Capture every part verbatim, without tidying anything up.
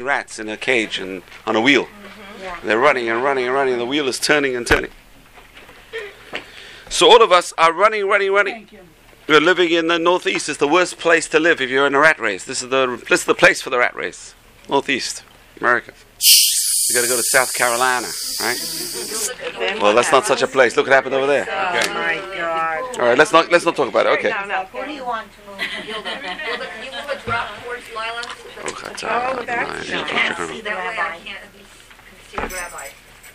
rats in a cage and on a wheel. Mm-hmm. Yeah. They're running and running and running, and the wheel is turning and turning. So all of us are running, running, running. We're living in the Northeast. It's the worst place to live if you're in a rat race. This is the this is the place for the rat race. Northeast, America. You got to go to South Carolina, right? Well, that's not such a place. Look what happened over there. Okay. Oh my God! All right, let's not let's not talk about it. Okay. No, no. Where do you want to move? Gilda? Gilda, can you move a drop towards Lila? Oh, that's I nice. can't see that way. I can't see the rabbi.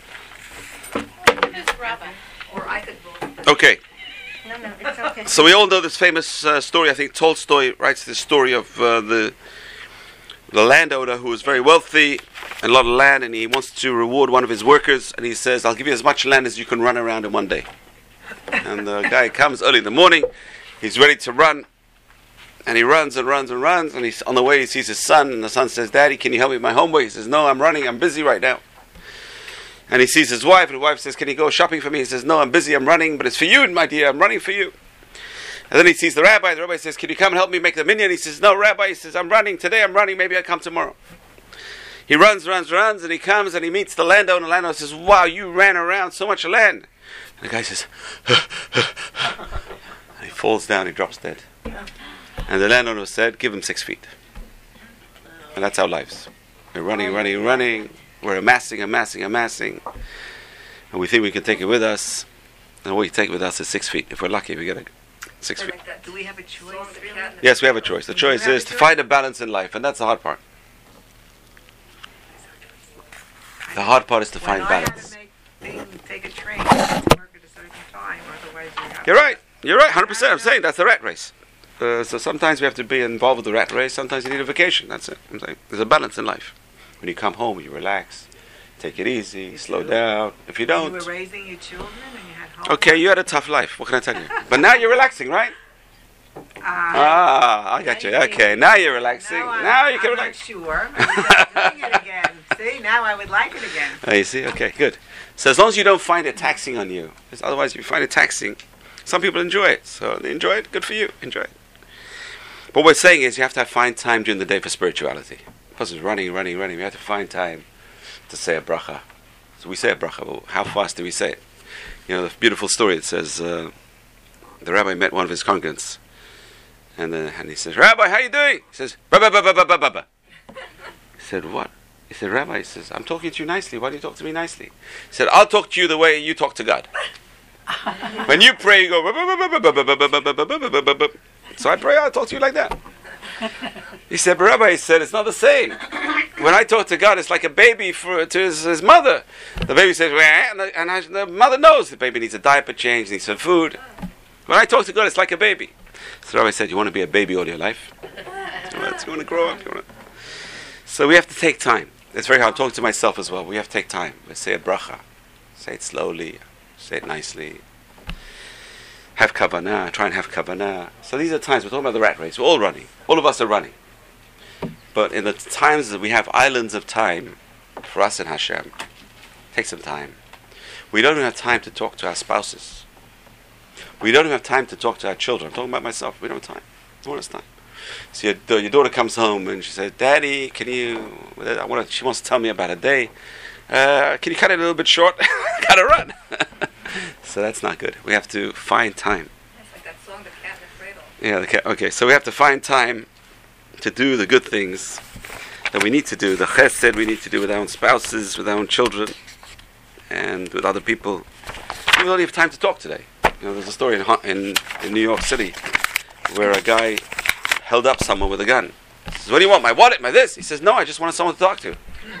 Who's rabbi? Or I could move. Okay. No, no, it's okay. So we all know this famous uh, story. I think Tolstoy writes this story of uh, the the landowner who is very wealthy and a lot of land, and he wants to reward one of his workers, and he says, "I'll give you as much land as you can run around in one day." And the guy comes early in the morning. He's ready to run, and he runs and runs and runs. And he's on the way. He sees his son, and the son says, "Daddy, can you help me with my homework?" He says, "No, I'm running. I'm busy right now." And he sees his wife, and the wife says, "Can you go shopping for me?" He says, "No, I'm busy, I'm running, but it's for you, my dear, I'm running for you." And then he sees the rabbi, the rabbi says, "Can you come and help me make the minyan?" He says, "No, rabbi," he says, "I'm running, today I'm running, maybe I'll come tomorrow." He runs, runs, runs, and he comes and he meets the landowner, and the landowner says, "Wow, you ran around so much land." And the guy says, and he falls down, he drops dead. And the landowner said, "Give him six feet." And that's our lives. We're running, running, running. We're amassing, amassing, amassing. And we think we can take it with us. And what we take with us is six feet. If we're lucky, we get a six feet. Do we have a choice? Yes, we have a choice. The choice is to find a balance in life, and that's the hard part. The hard part is to find balance. Take a train, work at a certain time, otherwise you have. You're right. You're right. one hundred percent. I'm saying that's the rat race. Uh, so sometimes we have to be involved with the rat race. Sometimes you need a vacation. That's it. I'm saying there's a balance in life. When you come home, you relax, take it easy, You slow too. down. If you You don't, were raising your children and you had home. okay, you had a tough life. What can I tell you? But now you're relaxing, right? Ah, Ah, I got you. Okay, now you're relaxing. now, I'm, Now you can I'm relax. not sure. Maybe I'm doing it again. See, now I would like it again. Oh, you see? Okay, good. So as long as you don't find it taxing on you, because otherwise if you find it taxing, some people enjoy it. So they enjoy it, good for you. Enjoy it. But what we're saying is you have to have find time during the day for spirituality. The person's running, running, running. We have to find time to say a bracha. So we say a bracha, but how fast do we say it? You know, the beautiful story, it says, uh, the rabbi met one of his congregants, and, uh, and he says, "Rabbi, how you doing?" He says, "Rabbi, Rabbi, Rabbi, Rabbi." He said, "What?" He said, "Rabbi," he says, "I'm talking to you nicely. Why do you talk to me nicely?" He said, "I'll talk to you the way you talk to God. When you pray, you go, so I pray, I'll talk to you like that." He said, "But Rabbi," he said, "it's not the same. When I talk to God, it's like a baby for to his, his mother. The baby says, well, and, the, and I, the mother knows the baby needs a diaper change, needs some food. When I talk to God, it's like a baby." So Rabbi said, "You want to be a baby all your life? You want to grow up? You want to?" So we have to take time. It's very hard. I'm talking to myself as well. We have to take time. We say a bracha. Say it slowly. Say it nicely. Have kavanah. Try and have kavanah. So these are times. We're talking about the rat race. We're all running. All of us are running. But in the times that we have islands of time for us in Hashem, take some time. We don't even have time to talk to our spouses. We don't even have time to talk to our children. I'm talking about myself. We don't have time. No one has time. So your, your daughter comes home and she says, "Daddy, can you?" I want to, she wants to tell me about a day. Uh, can you cut it a little bit short? Gotta run. So that's not good. We have to find time. It's like that song, The Cat in the Cradle. Yeah. The cat, okay. So we have to find time to do the good things that we need to do. The chesed we need to do with our own spouses, with our own children, and with other people. We only have time to talk today. You know, there's a story in, in in New York City where a guy held up someone with a gun. He says, "What do you want? My wallet? My this?" He says, "No, I just wanted someone to talk to."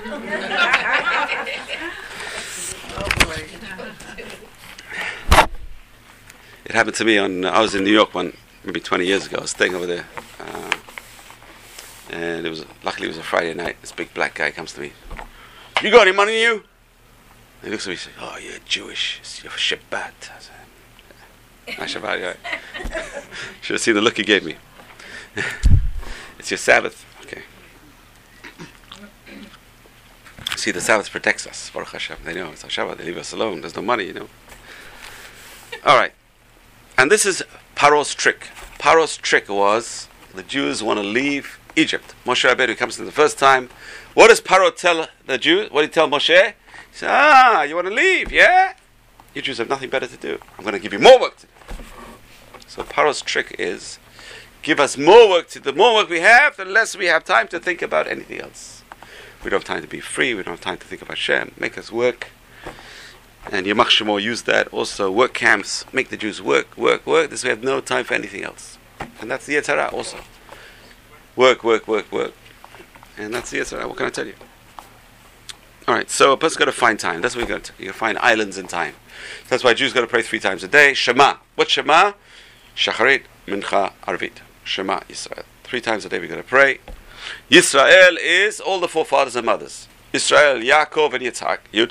It happened to me on. I was in New York one maybe twenty years ago. I was staying over there, uh, and it was luckily it was a Friday night. This big black guy comes to me. "You got any money in you?" And he looks at me and says, "Oh, you're Jewish. You're Shabbat." I said, "Not Shabbat, right?" Should have seen the look he gave me. It's your Sabbath. Okay. See, the Sabbath protects us. Baruch Hashem. They know it's our Shabbat. They leave us alone. There's no money, you know. All right. And this is Paro's trick. Paro's trick was the Jews want to leave Egypt. Moshe Rabbeinu comes in the first time. What does Paro tell the Jews? What did he tell Moshe? He said, ah, you want to leave, yeah? You Jews have nothing better to do. I'm going to give you more work to do. So Paro's trick is, give us more work to do. The more work we have, the less we have time to think about anything else. We don't have time to be free. We don't have time to think about Hashem. Make us work. And Yamach Shemo used that also. Work camps. Make the Jews work, work, work. This way we have no time for anything else. And that's the Yetzer Hara also. Work, work, work, work. And that's the Yetzer Hara. What can I tell you? Alright, so a person's got to find time. That's what you got to do. You got to find islands in time. That's why Jews got to pray three times a day. Shema. What's Shema? Shacharit, Mincha, Arvit. Shema Yisrael. Three times a day we got to pray. Yisrael is all the forefathers and mothers. Yisrael, Yaakov, and Yitzhak. Yud.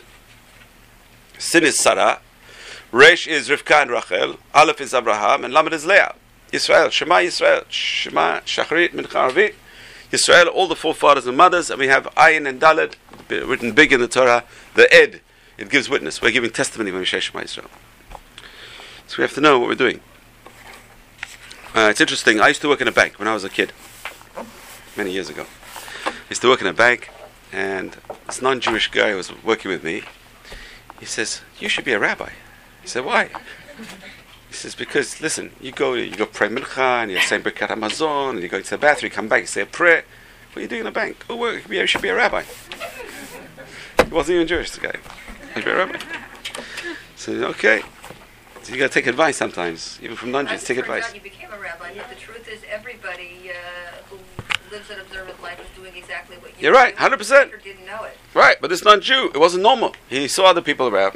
Sin is Sarah. Resh is Rivka and Rachel. Aleph is Abraham. And Lamed is Leah. Yisrael. Shema Yisrael. Shema, Shacharit, Mincha, Arvit. Yisrael, all the forefathers and mothers. And we have Ayin and Dalet written big in the Torah. The Ed. It gives witness. We're giving testimony when we say Shema Yisrael. So we have to know what we're doing. Uh, it's interesting. I used to work in a bank when I was a kid, many years ago. I used to work in a bank, and this non-Jewish guy who was working with me, he says, "You should be a rabbi." I said, "Why?" He says, "Because listen, you go, you go pray mincha, and you say Birkat Hamazon, and you go to the bathroom, you come back, you say a prayer. What are you doing in a bank? Oh, well, you should be a rabbi." He wasn't even Jewish, the guy. He should be a rabbi. So okay. So you got to take advice sometimes, even from non-Jews. Take advice. Out you became a rabbi, but the truth is, everybody uh, who lives an observant life is doing exactly what you. You're right, hundred percent. Didn't know it. Right, but this non-Jew, it wasn't normal. He saw other people around,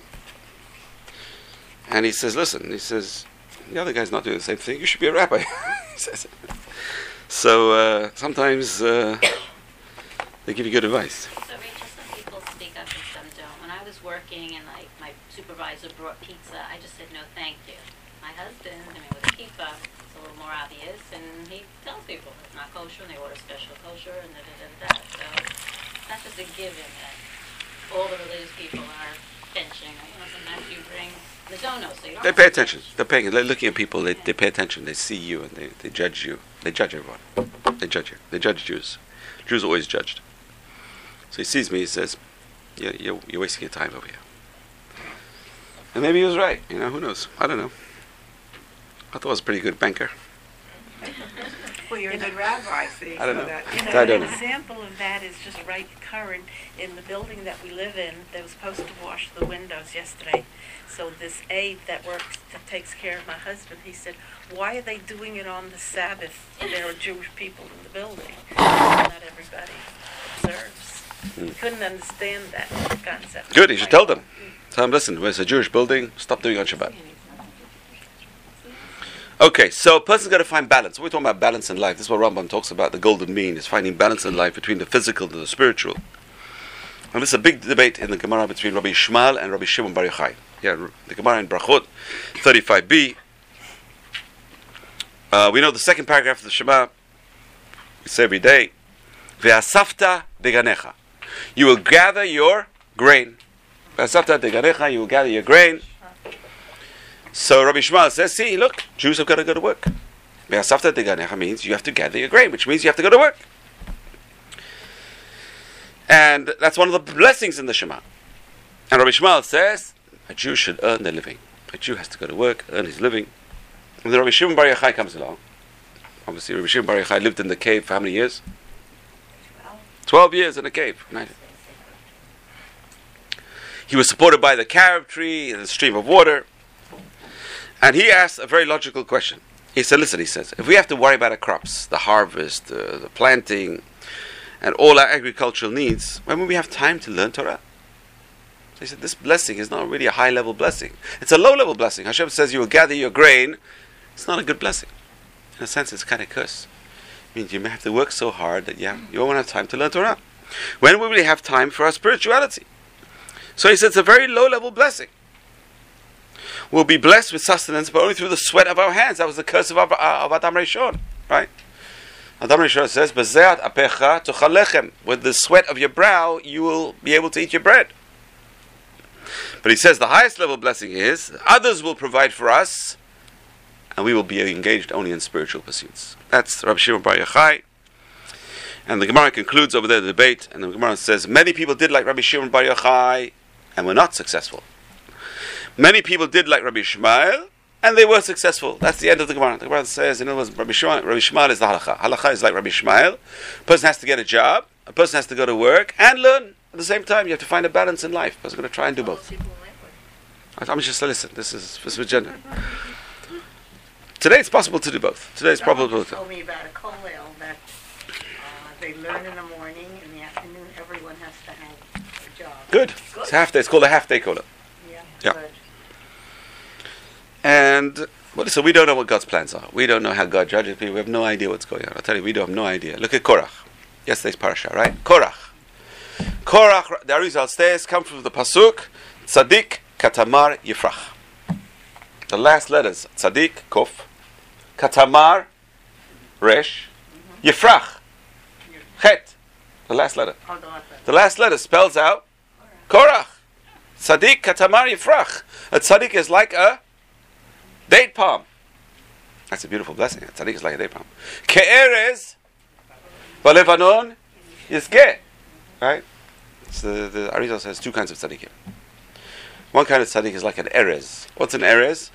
and he says, "Listen," he says, "the other guy's not doing the same thing. You should be a rabbi." He says. So uh, sometimes uh, they give you good advice. So Rachel, some people speak up and some don't. When I was working and like my supervisor brought pizza, I just said no, thank you. My husband, I mean, with a kippah, it's a little more obvious, and he tells people it's not kosher, and they order special kosher, and da da da da. So it's not just a given that all the religious people are benching. You know, sometimes you bring the donuts, so you don't. They pay attention. They're paying. They're looking at people. They they pay attention. They see you, and they, they judge you. They judge everyone. They judge you. They judge Jews. Jews are always judged. So he sees me. He says, "You're you're, you're wasting your time over here." And maybe he was right. You know, who knows? I don't know. I thought I was a pretty good banker. Well, you're a good rabbi, see. I don't so know. that- You I know, don't an know. example of that is just right current. In the building that we live in, they were supposed to wash the windows yesterday. So this aide that works, that takes care of my husband, he said, "Why are they doing it on the Sabbath? There are Jewish people in the building. Not everybody observes." Hmm. Couldn't understand that concept. Good. You should tell them. Tell them, listen. There's a Jewish building. Stop doing it on Shabbat. Okay, so a person's got to find balance. We're talking about balance in life. This is what Rambam talks about. The golden mean is finding balance in life between the physical and the spiritual. And this is a big debate in the Gemara between Rabbi Shmuel and Rabbi Shimon Bar Yochai. Yeah, the Gemara in Brachot, thirty-five b. Uh, we know the second paragraph of the Shema. We say every day, Ve'asafta deganecha. You will gather your grain. Ve'asafta deganecha. You will gather your grain. So Rabbi Shmuel says, see, look, Jews have got to go to work. Ve'asafta deganecha means you have to gather your grain, which means you have to go to work. And that's one of the blessings in the Shema. And Rabbi Shmuel says, a Jew should earn their living. A Jew has to go to work, earn his living. And then Rabbi Shimon Bar Yochai comes along. Obviously, Rabbi Shimon Bar Yochai lived in the cave for how many years? Twelve years in a cave. He was supported by the carob tree and the stream of water. And he asked a very logical question. He said, listen, he says, if we have to worry about our crops, the harvest, uh, the planting, and all our agricultural needs, when will we have time to learn Torah? So he said, this blessing is not really a high-level blessing. It's a low-level blessing. Hashem says you will gather your grain. It's not a good blessing. In a sense, it's kind of curse. It means you may have to work so hard that you, have, you won't have time to learn Torah. When will we have time for our spirituality? So he said, it's a very low-level blessing. We'll be blessed with sustenance, but only through the sweat of our hands. That was the curse of, of Adam Rishon, right? Adam Rishon says, "B'zeat apecha tuchalechem." With the sweat of your brow, you will be able to eat your bread. But he says the highest level blessing is others will provide for us, and we will be engaged only in spiritual pursuits. That's Rabbi Shimon Bar Yochai. And the Gemara concludes over there the debate, and the Gemara says, many people did like Rabbi Shimon Bar Yochai, and were not successful. Many people did like Rabbi Ishmael, and they were successful. That's the end of the Gemara. The Gemara says, in other words, Rabbi Ishmael, Rabbi Ishmael is the halacha. Halacha is like Rabbi Ishmael. A person has to get a job, a person has to go to work, and learn. At the same time, you have to find a balance in life. A person's going to try and do both. I'm just listen. This is this is agenda. Today it's possible to do both. Today it's Someone possible just to. told me about a kollel that uh, they learn in the morning, in the afternoon everyone has to have a job. Good. It's half day. It's called a half day kollel. Yeah. Yeah. Good. And well, so we don't know what God's plans are. We don't know how God judges people. We have no idea what's going on. I'll tell you, we don't have no idea. Look at Korach. Yesterday's parasha, right? Korach. Korach. The Arizal stairs come from the pasuk Tzadik Katamar Yifrach. The last letters Tzadik Kof, Katamar Resh, Yifrach Chet. The last letter. Oh, the last one. The last letter spells out Korach. Tzadik Katamar Yifrach. A tzaddik is like a date palm. That's a beautiful blessing. A tzaddik is like a date palm. Ke'erez Valevanon Yizgeh. Right? So the, the Arizal says two kinds of tzaddikim. One kind of tzaddik is like an erez. What's an erez?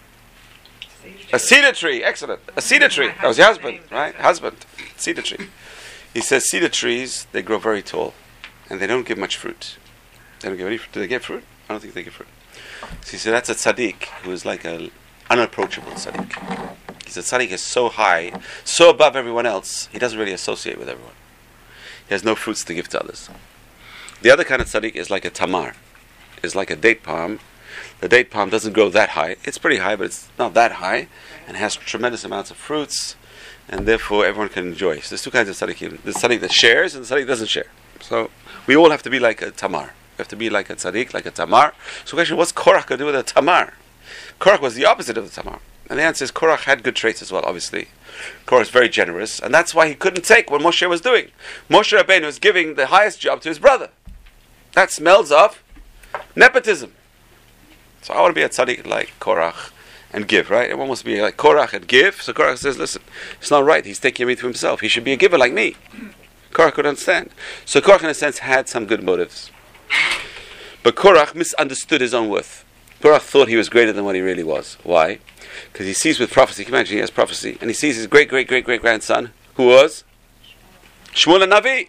A cedar tree. Excellent. A cedar tree. That was your husband, right? Husband. Cedar tree. He says cedar trees, they grow very tall. And they don't give much fruit. They don't give any fruit. Do they give fruit? I don't think they give fruit. So he said that's a tzaddik who is like an unapproachable tzaddik. He said tzaddik is so high, so above everyone else, he doesn't really associate with everyone. He has no fruits to give to others. The other kind of tzaddik is like a tamar. Is like a date palm. The date palm doesn't grow that high. It's pretty high, but it's not that high, and has tremendous amounts of fruits, and therefore everyone can enjoy. So there's two kinds of tzaddikim. There's tzaddik that shares, and the tzaddik that doesn't share. So we all have to be like a tamar. We have to be like a tzaddik, like a tamar. So the question, what's Korach going to do with a tamar? Korach was the opposite of the tamar. And the answer is Korach had good traits as well, obviously. Korach is very generous, and that's why he couldn't take what Moshe was doing. Moshe Rabbeinu was giving the highest job to his brother. That smells of nepotism. So I want to be a tzaddik like Korach and give, right? Everyone wants to be like Korach and give. So Korach says, listen, it's not right. He's taking me to himself. He should be a giver like me. Korach could understand. So Korach, in a sense, had some good motives. But Korach misunderstood his own worth. Korach thought he was greater than what he really was. Why? Because he sees with prophecy, can you imagine he has prophecy, and he sees his great, great, great, great grandson, who was Shmuel Navi.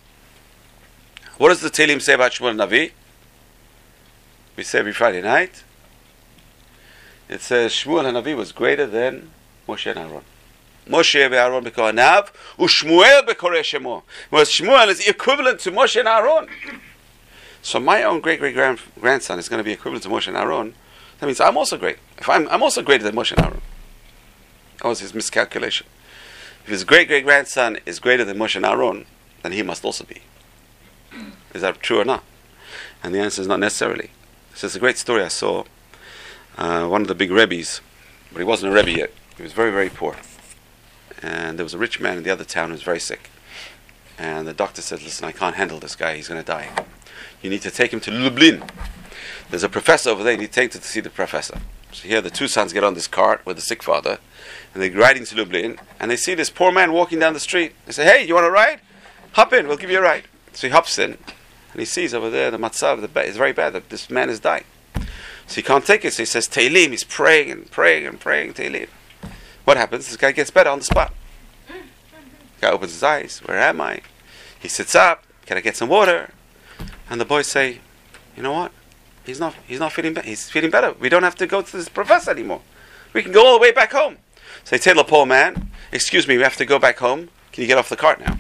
What does the Tehillim say about Shmuel Navi? We say every Friday night. It says Shmuel Hanavi was greater than Moshe and Aaron. Moshe ve'Aaron b'kohanav, u'Shmuel b'koreh shemo. Whereas Shmuel is equivalent to Moshe and Aaron. So my own great great grandson is going to be equivalent to Moshe and Aaron. That means I'm also great. If I'm I'm also greater than Moshe and Aaron. That was his miscalculation. If his great great grandson is greater than Moshe and Aaron, then he must also be. Is that true or not? And the answer is not necessarily. This is a great story I saw. Uh, one of the big rebbes, but he wasn't a rebbe yet. He was very, very poor. And there was a rich man in the other town who was very sick. And the doctor said, listen, I can't handle this guy. He's going to die. You need to take him to Lublin. There's a professor over there. You need to take him to see the professor. So here the two sons get on this cart with the sick father. And they're riding to Lublin. And they see this poor man walking down the street. They say, hey, you want a ride? Hop in. We'll give you a ride. So he hops in. And he sees over there the matzav, the ba- is very bad, that this man is dying. So he can't take it, so he says Tehillim. He's praying and praying and praying Tehillim. What happens? This guy gets better on the spot. The guy opens his eyes. Where am I? He sits up. Can I get some water? And the boys say, you know what? He's not He's not feeling better. He's feeling better. We don't have to go to this professor anymore. We can go all the way back home. So they tell the poor man, excuse me, we have to go back home. Can you get off the cart now?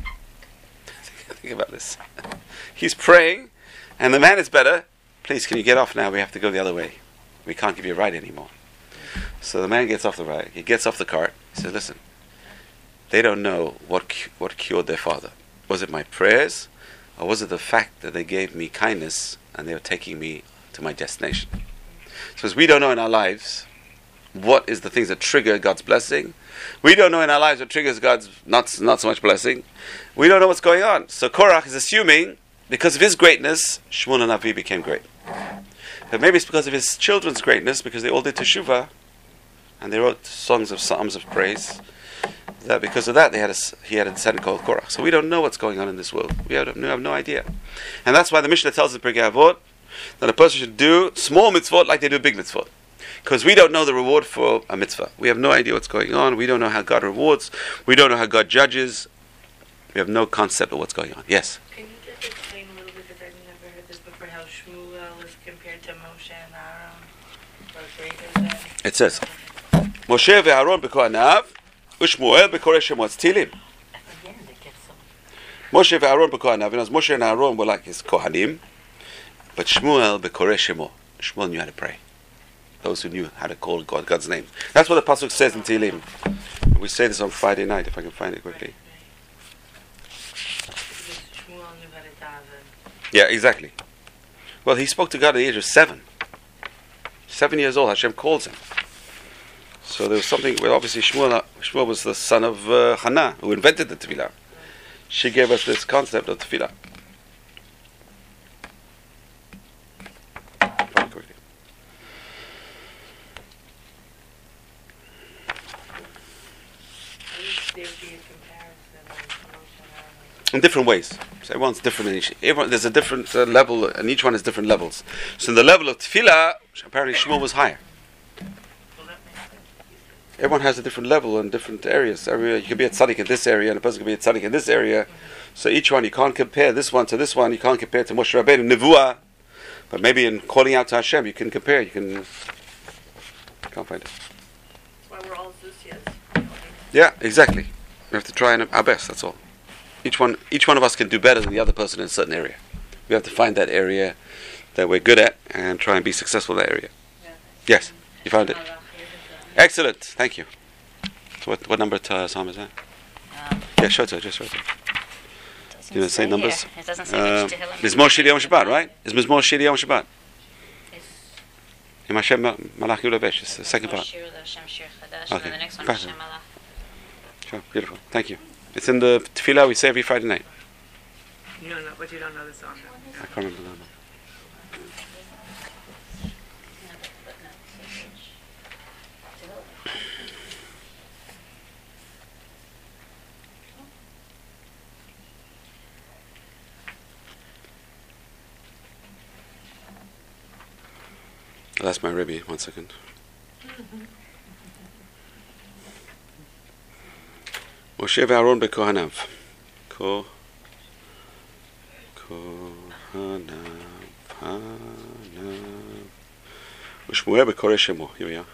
Think about this. He's praying, and the man is better. Please, can you get off now? We have to go the other way. We can't give you a ride anymore. So the man gets off the ride. He gets off the cart. He says, listen, they don't know what cu- what cured their father. Was it my prayers, or was it the fact that they gave me kindness and they were taking me to my destination? So as we don't know in our lives what is the things that trigger God's blessing, we don't know in our lives what triggers God's not, not so much blessing. We don't know what's going on. So Korach is assuming, because of his greatness, Shmuel and Navi became great. But maybe it's because of his children's greatness, because they all did teshuvah, and they wrote songs of psalms of praise, that because of that they had a, s- he had a descendant called Korach. So we don't know what's going on in this world. We have no, have no idea. And that's why the Mishnah tells in Pirkei Avot that a person should do small mitzvot like they do big mitzvot. Because we don't know the reward for a mitzvah. We have no idea what's going on. We don't know how God rewards. We don't know how God judges. We have no concept of what's going on. Yes? Can you just explain a little bit, because I've never heard this before, how Shmuel is compared to Moshe and Aaron, or greater than? It says, Moshe ve'Aaron b'kohanav, u'Shmuel b'korei shemot. Tilim. Again, they get some. Moshe ve'Aaron b'kohanav. You know, Moshe and Aaron were like his kohanim, but Shmuel b'korei shemot. Shmuel knew how to pray. Those who knew how to call God, God's name. That's what the pasuk says in Tehillim. We say this on Friday night, if I can find it quickly. Because Shmuel knew how to daven. Yeah, exactly. Well, he spoke to God at the age of seven. Seven years old, Hashem calls him. So there was something, well, obviously Shmuel, Shmuel was the son of uh, Hannah, who invented the tefillah. She gave us this concept of tefillah. Find it quickly. At least there would be a comparison of Moshe and Aaron. In different ways. So everyone's different in each. Everyone, there's a different uh, level, and each one has different levels. So in the level of tefillah, apparently Shmuel was higher. Well, that makes sense. Everyone has a different level in different areas. Every, you can be a tzaddik in this area, and a person can be a tzaddik in this area. So each one, you can't compare this one to this one. You can't compare to Moshe Rabbeinu, Nevuah. But maybe in calling out to Hashem, you can compare. You can. Can't find it. That's why we're all Zusias. Yeah, exactly. We have to try and our best. That's all. Each one, each one of us can do better than the other person in a certain area. We have to find that area that we're good at and try and be successful in that area. Yes, you found it. Excellent. Thank you. So what what number uh, psalm is that? Um, Yeah, show it to her. Just show it to her. doesn't You know the say same numbers? here. It doesn't say Uh, which Tehillim. Mizmor Shiri Yom Shabbat, right? Is Mizmor Shiri Yom Shabbat? It's Im Hashem Malach Yulevesh. It's the second part. Shir Hashem Shir Chadash, Okay. and then the next one Pass is it. Hashem Malach. Sure, beautiful. Thank you. It's in the tefillah we say every Friday night. You don't know, but you don't know the song. I can't remember the number. That's my Rebbe. One second. Moshe ve'Aaron bekohanav. Ko. Kohanav. Hanav. U'Shmuel bekorei shemo. Here we are.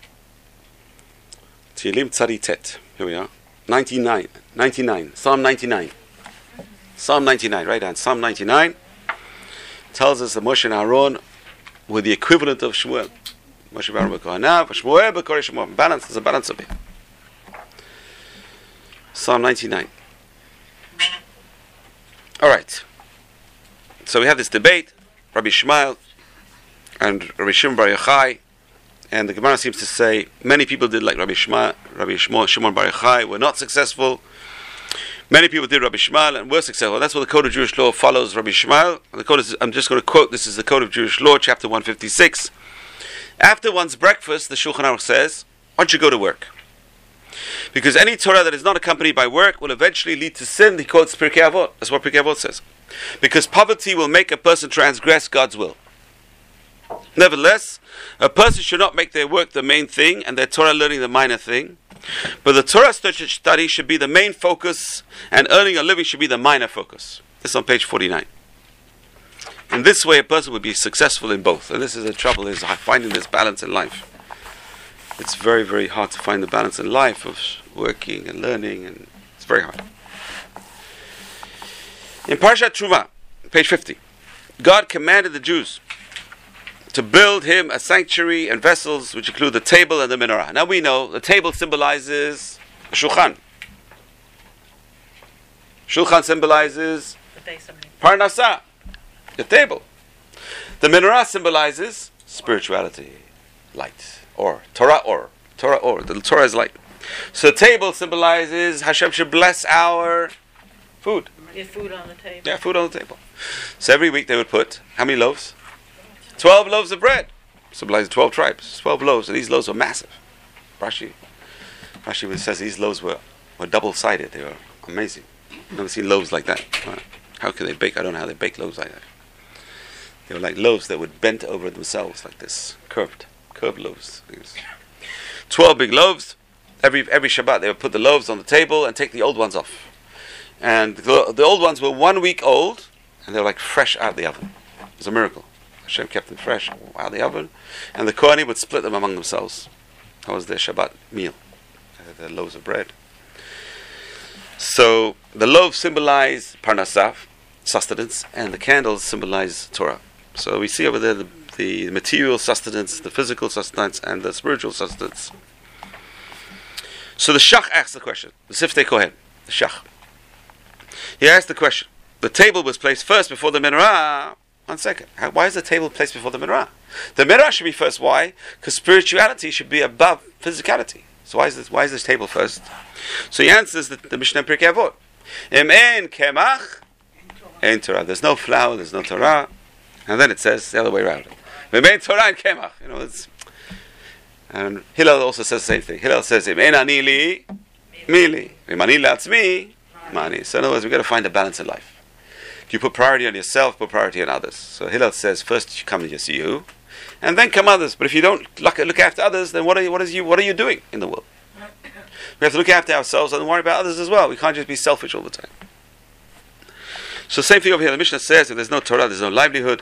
Tehillim Tzadi Tet. Here we are. ninety-nine. ninety-nine. Psalm ninety-nine. Psalm ninety-nine. Right down. Psalm ninety-nine tells us that Moshe and Aaron were the equivalent of Shmuel. Moshe ve'Aaron bekohanav. Shmuel bekorei shemo. Balance. There's a balance of it. Psalm ninety-nine. All right. So we have this debate, Rabbi Shmuel and Rabbi Shimon Bar Yochai, and the Gemara seems to say many people did like Rabbi Shmuel, Rabbi Shmuel, Shimon Bar Yochai were not successful. Many people did Rabbi Shmuel and were successful. That's what the Code of Jewish Law follows Rabbi Shmuel. And the code is, I'm just going to quote, this is the Code of Jewish Law, chapter one fifty-six. After one's breakfast, the Shulchan Aruch says, why don't you go to work? Because any Torah that is not accompanied by work will eventually lead to sin. He quotes Pirkei Avot. That's what Pirkei Avot says. Because poverty will make a person transgress God's will. Nevertheless, a person should not make their work the main thing and their Torah learning the minor thing. But the Torah study should be the main focus and earning a living should be the minor focus. This is on page forty-nine. In this way, a person would be successful in both. And this is the trouble, is finding this balance in life. It's very, very hard to find the balance in life of working and learning, and it's very hard. In Parashat Truma, page fifty, God commanded the Jews to build him a sanctuary and vessels which include the table and the menorah. Now we know the table symbolizes a shulchan. Shulchan symbolizes The base of me. parnasah, the table. The menorah symbolizes spirituality, light, or Torah, or Torah, or the Torah is light. So the table symbolizes Hashem should bless our food. Get food on the table. Yeah, food on the table. So every week they would put how many loaves? Twelve loaves of bread, symbolizing twelve tribes. Twelve loaves, and these loaves were massive. Rashi, Rashi says these loaves were were double-sided. They were amazing. I've never seen loaves like that. How could they bake? I don't know how they bake loaves like that. They were like loaves that would bend over themselves like this, curved, curved loaves. Twelve big loaves. Every every Shabbat they would put the loaves on the table and take the old ones off. And the, the old ones were one week old, and they were like fresh out of the oven. It was a miracle. Hashem kept them fresh out of the oven, and the Kohanim would split them among themselves. That was their Shabbat meal, uh, the loaves of bread. So the loaves symbolize parnasah, sustenance, and the candles symbolize Torah. So we see over there the, the material sustenance, the physical sustenance, and the spiritual sustenance. So the Shach asks the question, the Siftei Kohen, the Shach. He asked the question, the table was placed first before the menorah. One second, How, why is the table placed before the menorah? The menorah should be first, why? Because spirituality should be above physicality. So why is this, why is this table first? So he answers the, the Mishnah in Pirkei Avot. Im ein kemach, ein Torah. There's no flour, there's no Torah. And then it says the other way around. Im ein Torah and kemach. You know, it's, and Hillel also says the same thing. Hillel says, Im ein ani li, mi li. Im ani la'atzmi, mani. So in other words, we've got to find a balance in life. You put priority on yourself, put priority on others. So Hillel says, first you come to just you, and then come others. But if you don't look, look after others, then what are you, what is you, what are you doing in the world? We have to look after ourselves and worry about others as well. We can't just be selfish all the time. So same thing over here. The Mishnah says, if there's no Torah, there's no livelihood.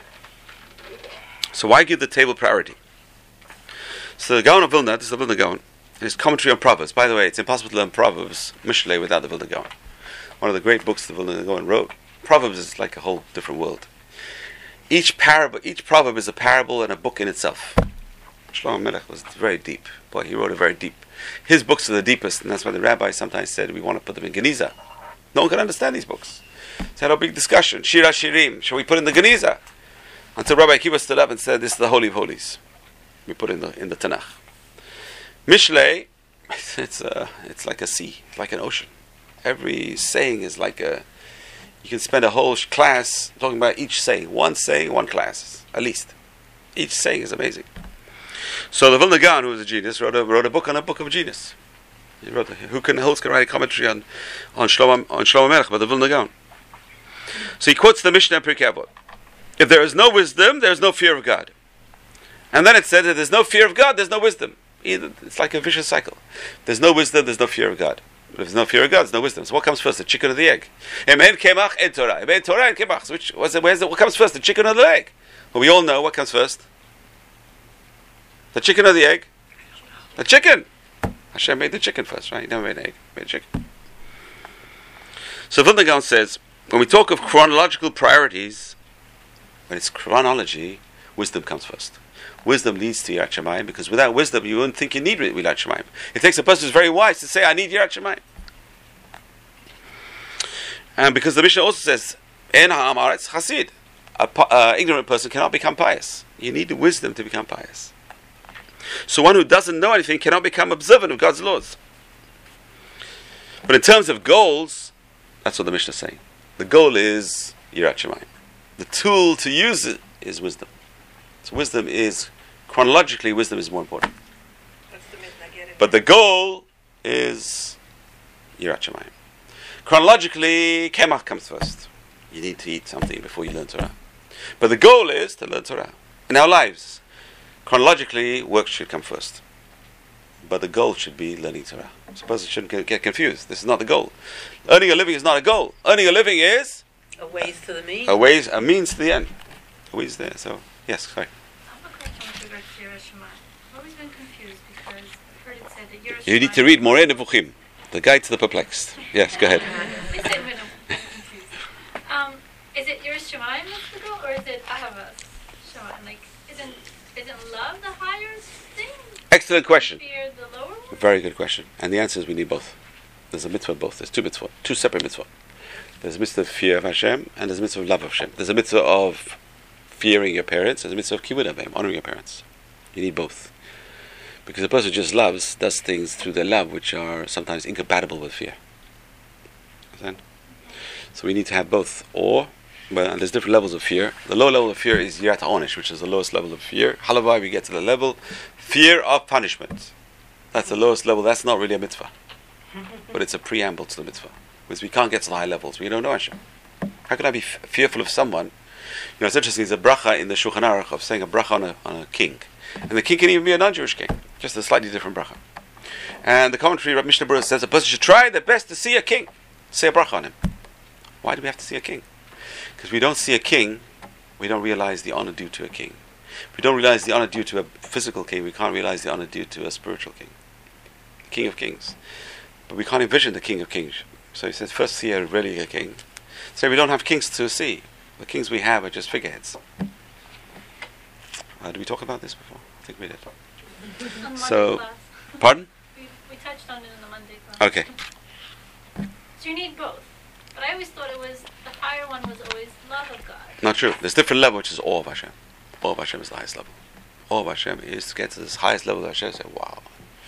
So why give the table priority? So the Gaon of Vilna, this is the Vilna Gaon, and his commentary on Proverbs. By the way, it's impossible to learn Proverbs, Mishlei, without the Vilna Gaon. One of the great books the Vilna Gaon wrote. Proverbs is like a whole different world. Each parable, each proverb is a parable and a book in itself. Shlomo Melech was very deep. Boy, he wrote a very deep. His books are the deepest, and that's why the rabbis sometimes said we want to put them in Geniza. No one can understand these books. So had a big discussion. Shira Shirim, shall we put in the Geniza? Until Rabbi Akiva stood up and said, "This is the Holy of Holies. We put in the in the Tanakh." Mishlei, it's a, it's like a sea, it's like an ocean. Every saying is like a. You can spend a whole class talking about each saying. One saying, one class, at least. Each saying is amazing. So the Vilna Gaon, who was a genius, wrote a, wrote a book on a book of genius. He wrote, who can, else can write a commentary on, on Shlomo, on Shlomo Melech, but the Vilna Gaon. So he quotes the Mishnah in Pirkei Avot. If there is no wisdom, there is no fear of God. And then it said that there's no fear of God, there's no wisdom. Either, it's like a vicious cycle. There's no wisdom, there's no fear of God. If there's no fear of God, there's no wisdom. So what comes first, the chicken or the egg? Em en kemach en Torah. Em en Torah en kemach. Which, what's it, where's it, what comes first, the chicken or the egg? Well, we all know what comes first. The chicken or the egg? The chicken. Hashem made the chicken first, right? He never made an egg. He made a chicken. So Vilna Gaon says, when we talk of chronological priorities, when it's chronology, wisdom comes first. Wisdom leads to Yirat Shamayim, because without wisdom you wouldn't think you need Yirat Shamayim. It takes a person who's very wise to say, I need Yirat Shamayim. And because the Mishnah also says, En ha'am haaretz chasid. An uh, ignorant person cannot become pious. You need the wisdom to become pious. So one who doesn't know anything cannot become observant of God's laws. But in terms of goals, that's what the Mishnah is saying. The goal is Yirat Shamayim. The tool to use it is wisdom. So wisdom is, chronologically, wisdom is more important. But the goal is Yirat Shamayim. Chronologically, Kemach comes first. You need to eat something before you learn Torah. But the goal is to learn Torah. In our lives, chronologically, work should come first. But the goal should be learning Torah. So a person shouldn't get confused. This is not the goal. Earning a living is not a goal. Earning a living is A ways to the means. a ways, a means to the end. A ways there. So yes, sorry. I have a question with regards to Yirat Shamayim. I've always been confused because I've heard it said that Yirat Shamayim... You need to read Moreh Nevuchim, the guide to the perplexed. Yes, go ahead. Listen, when I'm confused. Um, is it Yirat Shamayim that's the goal, or is it Ahavas Shamayim? Like, isn't isn't love the higher thing? Excellent question. Fear the lower one? Very good question. And the answer is we need both. There's a mitzvah of both. There's two mitzvah, two separate mitzvah. There's a mitzvah of fear of Hashem, and there's a mitzvah of love of Hashem. There's a mitzvah of fearing your parents, there's a mitzvah of kibud avim, honoring your parents. You need both. Because a person who just loves, does things through their love which are sometimes incompatible with fear. Understand? So we need to have both. Or, well, and there's different levels of fear. The low level of fear is yirat ha'onish, which is the lowest level of fear. Halavai, we get to the level, fear of punishment. That's the lowest level. That's not really a mitzvah. but it's a preamble to the mitzvah. Because we can't get to the high levels. We don't know Hashem. How can I be f- fearful of someone? You know, it's interesting. There's a bracha in the Shulchan Aruch of saying a bracha on a, on a king. And the king can even be a non-Jewish king. Just a slightly different bracha. And the commentary, Rabbi Mishnah Berurah says, a person should try their best to see a king. Say a bracha on him. Why do we have to see a king? Because we don't see a king, we don't realize the honor due to a king. If we don't realize the honor due to a physical king, we can't realize the honor due to a spiritual king. King of kings. But we can't envision the king of kings. So he says, first see a really a king. So we don't have kings to see. The kings we have are just figureheads. Uh, did we talk about this before? I think we did. On Monday So, class. pardon? We, we touched on it in the Monday class. Okay. So you need both. But I always thought it was, the higher one was always love of God. Not true. There's different level, which is awe of Hashem. Awe of Hashem is the highest level. Awe of Hashem is to get to this highest level of Hashem. Say, wow.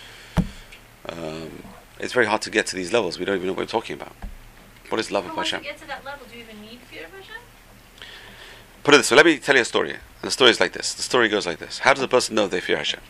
Um, it's very hard to get to these levels. We don't even know what we're talking about. What is love But of once Hashem? you get to that level, do you even need fear of Hashem? Put it this way. Let me tell you a story. And the story is like this. The story goes like this. How does a person know they fear Hashem?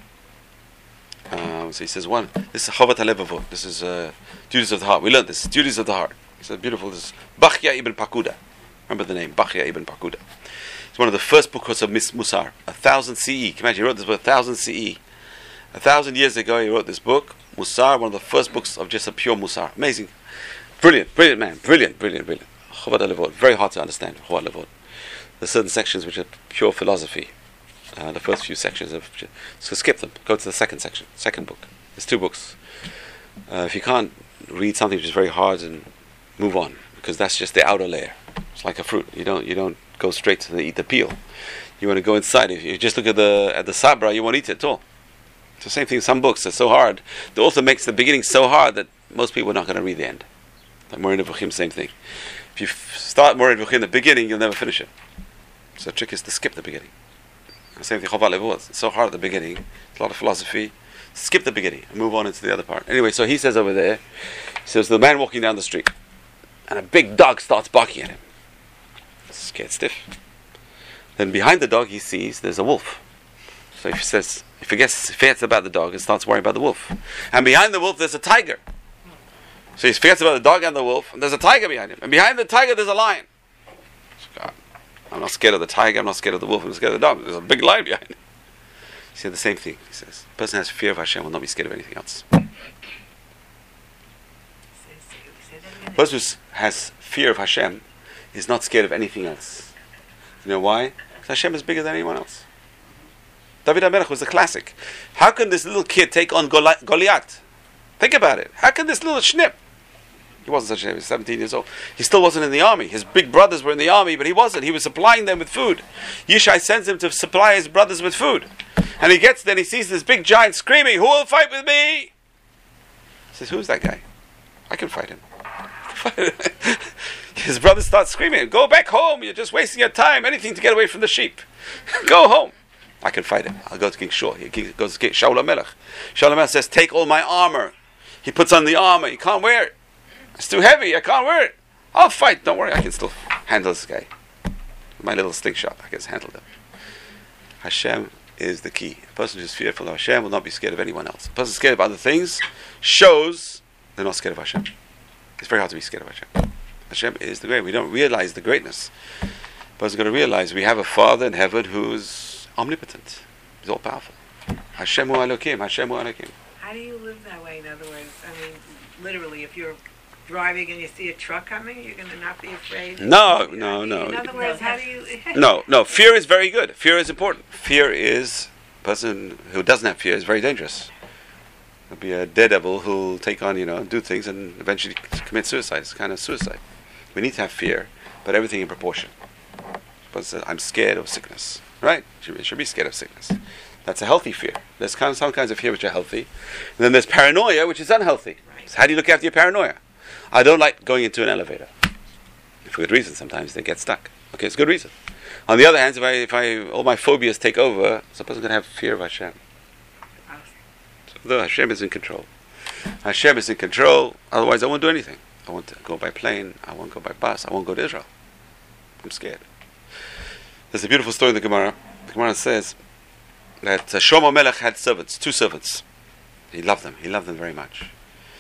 Um, so he says, one, this is Chovat HaLevavot. This is uh, duties of the heart. We learned this. Duties of the heart. It's a beautiful. This is Bachya ibn Pakuda. Remember the name, Bachya ibn Pakuda. It's one of the first books of Mis- Musar. A thousand C E. Can you imagine? He wrote this book a thousand C E. A thousand years ago, he wrote this book, Musar, one of the first books of just a pure Musar. Amazing. Brilliant, brilliant man. Brilliant, brilliant, brilliant. Chovat HaLevavot. Very hard to understand. Chovat HaLevavot. There's certain sections which are pure philosophy. Uh, the first few sections of. So skip them. Go to the second section, second book. There's two books. Uh, if you can't read something which is very hard, and move on, because that's just the outer layer. It's like a fruit. You don't you don't go straight to the, eat the peel. You want to go inside. If you just look at the at the sabra, you won't eat it at all. It's the same thing. Some books are so hard. The author makes the beginning so hard that most people are not going to read the end. Like Moreh Nevuchim, same thing. If you f- start Moreh Nevuchim in the beginning, you'll never finish it. So the trick is to skip the beginning. The same thing, Chovat HaLevavot. It's so hard at the beginning. It's a lot of philosophy. Skip the beginning and move on into the other part. Anyway, so he says over there, he says, the man walking down the street, and a big dog starts barking at him. Scared stiff. Then behind the dog, he sees there's a wolf. So he says, he forgets, he forgets about the dog and starts worrying about the wolf. And behind the wolf, there's a tiger. So he forgets about the dog and the wolf, and there's a tiger behind him. And behind the tiger, there's a lion. God, I'm not scared of the tiger, I'm not scared of the wolf, I'm scared of the dog. There's a big lion behind him. He said the same thing. He says, the person who has fear of Hashem will not be scared of anything else. The person who has fear of Hashem is not scared of anything else. You know why? Because Hashem is bigger than anyone else. David HaMelech was a classic. How can this little kid take on Goli- Goliath? Think about it. How can this little schnip? He wasn't such a he was seventeen years old. He still wasn't in the army. His big brothers were in the army, but he wasn't. He was supplying them with food. Yishai sends him to supply his brothers with food. And he gets there and he sees this big giant screaming, "Who will fight with me?" He says, "Who's that guy? I can fight him." His brothers start screaming, "Go back home. You're just wasting your time. Anything to get away from the sheep. Go home." I can fight him. I'll go to King Shaul. He goes to King Shaul HaMelech. Shaul HaMelech says, "Take all my armor." He puts on the armor. He can't wear it. It's too heavy. I can't wear it. I'll fight. Don't worry. I can still handle this guy. My little slingshot. I can handle them. Hashem is the key. A person who is fearful of Hashem will not be scared of anyone else. A person scared of other things shows they're not scared of Hashem. It's very hard to be scared of Hashem. Hashem is the great. We don't realize the greatness. A person's got to realize we have a Father in heaven who's omnipotent. He's all powerful. Hashem hu Elokim. Hashem hu Elokim. How do you live that way, in other words? I mean, literally, if you're driving and you see a truck coming, you're going to not be afraid? No, no, no. In other words, how do you... No, no. Fear is very good. Fear is important. Fear is... A person who doesn't have fear is very dangerous. There'll be a daredevil who'll take on, you know, do things and eventually commit suicide. It's kind of suicide. We need to have fear, but everything in proportion. But says, I'm scared of sickness. Right? You should be scared of sickness. That's a healthy fear. There's kind of some kinds of fear which are healthy. And then there's paranoia, which is unhealthy. Right. So how do you look after your paranoia? I don't like going into an elevator. For good reason, sometimes they get stuck. Okay, it's a good reason. On the other hand, if I, if I, all my phobias take over, so a person's going to have fear of Hashem. So the Hashem is in control. Hashem is in control, otherwise I won't do anything. I won't go by plane, I won't go by bus, I won't go to Israel. I'm scared. There's a beautiful story in the Gemara. The Gemara says that uh, Shlomo Melech had servants, two servants. He loved them, he loved them very much.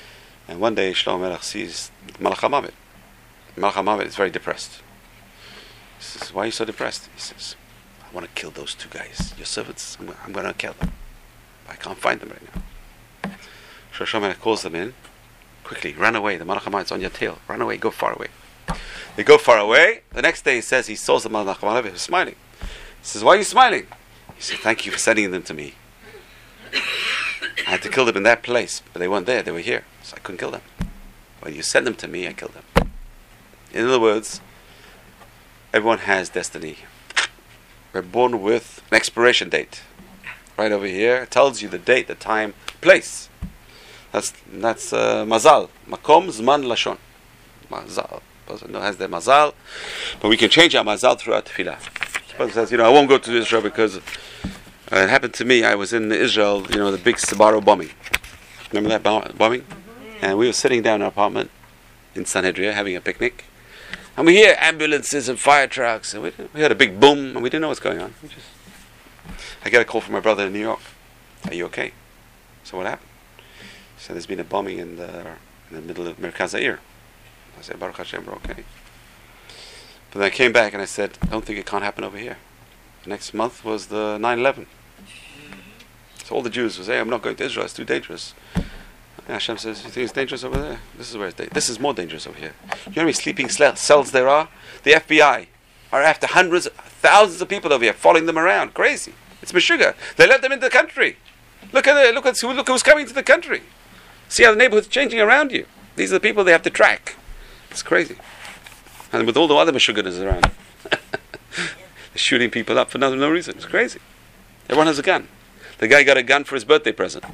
And one day Shlomo Melech sees Malach HaMavet. Malach HaMavet is very depressed. He says, why are you so depressed? He says, I want to kill those two guys, your servants. I'm, I'm going to kill them. I can't find them right now. So Shlomo Melech calls them in. Quickly, run away. The Malach HaMavet's on your tail. Run away, go far away. They go far away. The next day he says he saw the Malach HaMavet who's smiling. He says, why are you smiling? He said, thank you for sending them to me. I had to kill them in that place, but they weren't there, they were here, so I couldn't kill them. When you sent them to me, I killed them. In other words, everyone has destiny. We're born with an expiration date. Right over here, it tells you the date, the time, place. That's that's uh, mazal. Makom, zman, lashon. Mazal. Person has their mazal, but we can change our mazal throughout tefillah. The person says, you know, I won't go to Israel because Uh, it happened to me. I was in Israel, you know, the big Sbarro bombing. Remember that bomb- bombing? Mm-hmm. And we were sitting down in our apartment in Sanhedria having a picnic. And we hear ambulances and fire trucks. And we, we heard a big boom and we didn't know what's going on. We just, I get a call from my brother in New York. Are you okay? So what happened? He said, there's been a bombing in the, in the middle of Merkaz Ha'ir. I said, Baruch Hashem, we're okay. But then I came back and I said, I don't think it can't happen over here. Next month was the nine eleven. So all the Jews would say, I'm not going to Israel, it's too dangerous. And Hashem says, you think it's dangerous over there? This is where it's dangerous. This is more dangerous over here. You know how many sleeping cells there are? The F B I are after hundreds, thousands of people over here, following them around. Crazy. It's Meshuggah. They let them into the country. Look at it. Look at who, look who's coming to the country. See how the neighborhood's changing around you. These are the people they have to track. It's crazy. And with all the other Meshuggahs around. They're shooting people up for no, no reason. It's crazy. Everyone has a gun. The guy got a gun for his birthday present.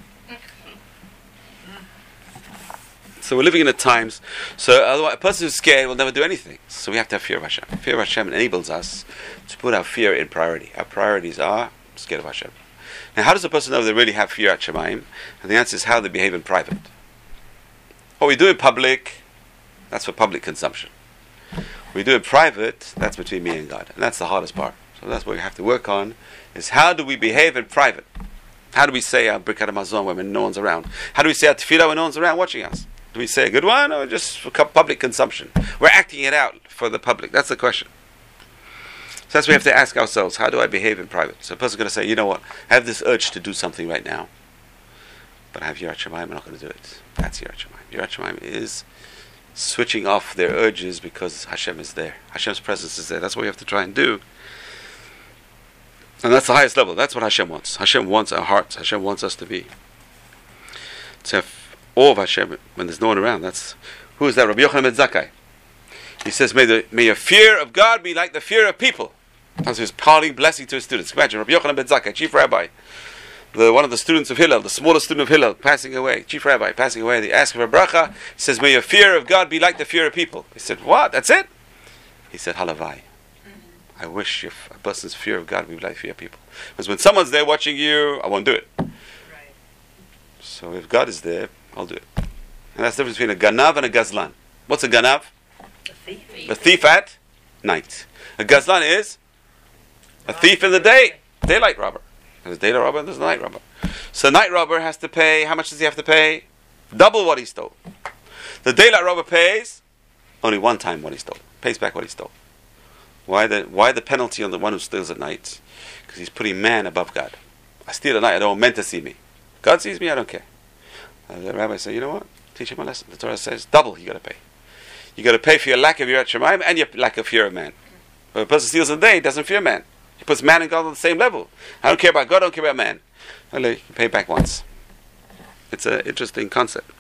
So we're living in the times. So otherwise, a person who's scared will never do anything. So we have to have fear of Hashem. Fear of Hashem enables us to put our fear in priority. Our priorities are scared of Hashem. Now, how does a person know they really have fear at Shemaim? And the answer is how they behave in private. What we do in public, that's for public consumption. We do it private, that's between me and God. And that's the hardest part. So that's what we have to work on, is how do we behave in private? How do we say our Birkat HaMazon when no one's around? How do we say our Tefillah when no one's around watching us? Do we say a good one or just for public consumption? We're acting it out for the public. That's the question. So that's what we have to ask ourselves. How do I behave in private? So a person's going to say, you know what? I have this urge to do something right now. But I have Yirat Shamayim, I'm not going to do it. That's Yirat Shamayim. Yirat Shamayim is switching off their urges because Hashem is there. Hashem's presence is there. That's what we have to try and do. And that's the highest level. That's what Hashem wants. Hashem wants our hearts. Hashem wants us to be. To have awe of Hashem when there's no one around. That's who is that? Rabbi Yochanan ben Zakkai. He says, may, the, may your fear of God be like the fear of people. That's his parting blessing to his students. Imagine, Rabbi Yochanan ben Zakkai, chief rabbi, the one of the students of Hillel, the smallest student of Hillel, passing away, chief rabbi, passing away. They ask for a bracha. He says, may your fear of God be like the fear of people. He said, what? That's it? He said, halavai. I wish if a person's fear of God would be like fear of people. Because when someone's there watching you, I won't do it. Right. So if God is there, I'll do it. And that's the difference between a ganav and a gazlan. What's a ganav? A thief. A thief at night. A gazlan is a thief in the day. Daylight robber. There's a daylight robber and there's a night robber. So a night robber has to pay, how much does he have to pay? Double what he stole. The daylight robber pays only one time what he stole. Pays back what he stole. Why the why the penalty on the one who steals at night? Because he's putting man above God. I steal at night, I don't want men to see me. God sees me, I don't care. Uh, the rabbi said, you know what? Teach him a lesson. The Torah says double you got to pay. You got to pay for your lack of Yirat Shamayim and your lack of fear of man. But a person steals a day, he doesn't fear man. He puts man and God on the same level. I don't care about God, I don't care about man. Well, you pay back once. It's an interesting concept.